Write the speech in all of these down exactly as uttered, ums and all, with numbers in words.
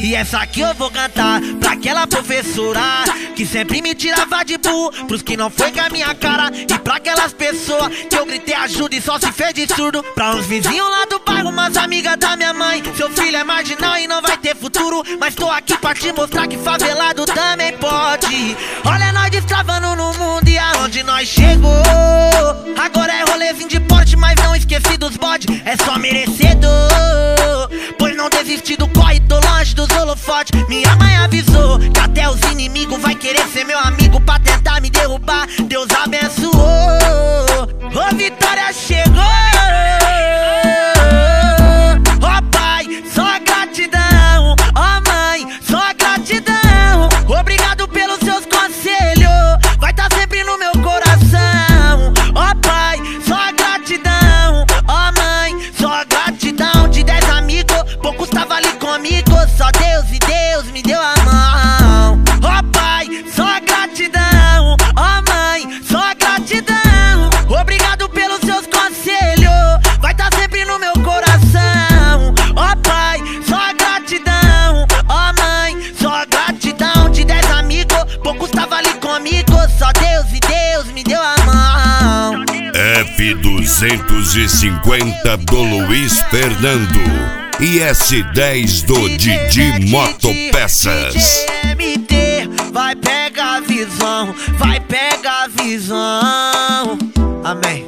E essa aqui eu vou cantar pra aquela professora que sempre me tirava de burro, pros que não foi com a minha cara. E pra aquelas pessoas que eu gritei ajuda e só se fez de surdo. Pra uns vizinhos lá do bairro, umas amigas da minha mãe. Seu filho é marginal e não vai ter futuro, mas tô aqui pra te mostrar que favelado também pode. Olha nós destravando no mundo e aonde nós chegou. Agora é rolezinho de porte, mas não esqueci dos bode. É só merecedor, pois não desisti do corre, tô longe dos holofotes. Minha mãe avisou que até os inimigos vai querer ser meu amigo pra tentar me derrubar. Deus abençoou, ô vitória chegou. Ó pai, só gratidão. Ó mãe, só gratidão. Obrigado pelos seus conselhos, vai tá sempre no meu coração. Ó pai, só gratidão. Ó mãe, só gratidão. De dez amigos, poucos tava ali comigo. Só Deus e Deus me deu a mão. Ó pai, só gratidão. Ó mãe, só gratidão. Obrigado pelos seus conselhos, vai tá sempre no meu coração. Ó pai, só gratidão. Ó mãe, só gratidão. De dez amigos, poucos tava ali comigo. Só Deus e Deus me deu a mão. F duzentos e cinquenta do Luiz Fernando e S dez do Didi Motopeças. D J M T, vai pegar a visão, vai pegar a visão. Amém.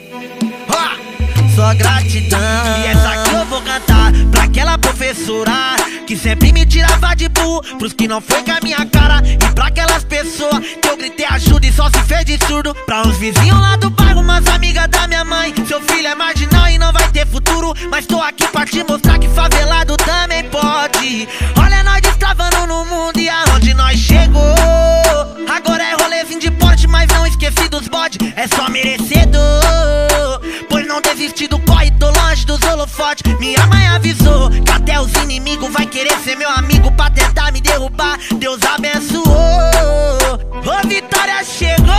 Só gratidão. E essa aqui eu vou cantar pra aquela professora que sempre me tirava de burro, pros que não foi com a minha cara. E pra aquelas pessoas que eu gritei ajuda e só se fez de surdo. Pra uns vizinhos lá do bairro, umas amigas da minha mãe. Seu filho é marginal e não vai ter futuro, mas tô aqui pra te mostrar que favelado também pode. Olha nós destravando no mundo e aonde nós chegou. Agora é rolezinho de porte, mas não esqueci dos bode. É só merecedor, pois não desisti do corre, tô longe dos holofotes. Minha mãe avisou que até os inimigos vai querer ser meu amigo pra tentar me derrubar. Deus abençoou, ô vitória chegou.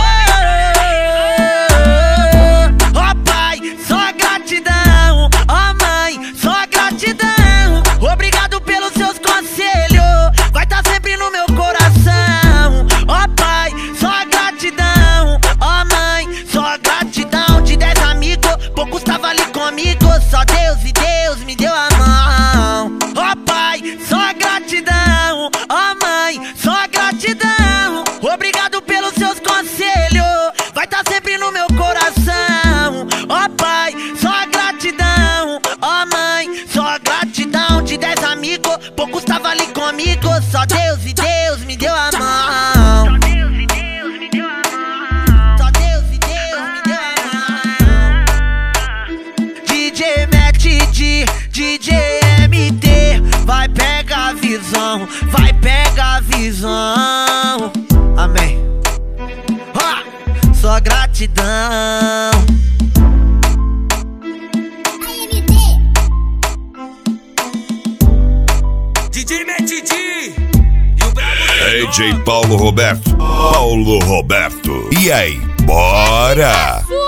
Ó pai, só gratidão. Ó mãe, só gratidão. Obrigado pelos seus conselhos, vai tá sempre no meu coração. Ó pai, só gratidão. Ó mãe, só gratidão. De dez amigos, poucos tava ali comigo. Só Deus e Deus me deu a mão. Ó pai, só gratidão. Ó mãe, só gratidão. Obrigado pelos seus conselhos, vai tá sempre no meu coração. Ó pai, só gratidão. Ó mãe, só gratidão. De dez amigos, poucos tava ali comigo. Só Deus e Deus me deu a mão. Só Deus e Deus me deu a mão. D J Matt D, D J M T, vai pegar a visão, vai pegar a visão. Amém. Ó, só gratidão. D J Matt D e o brabo D J Paulo Roberto, Paulo Roberto. E aí, bora?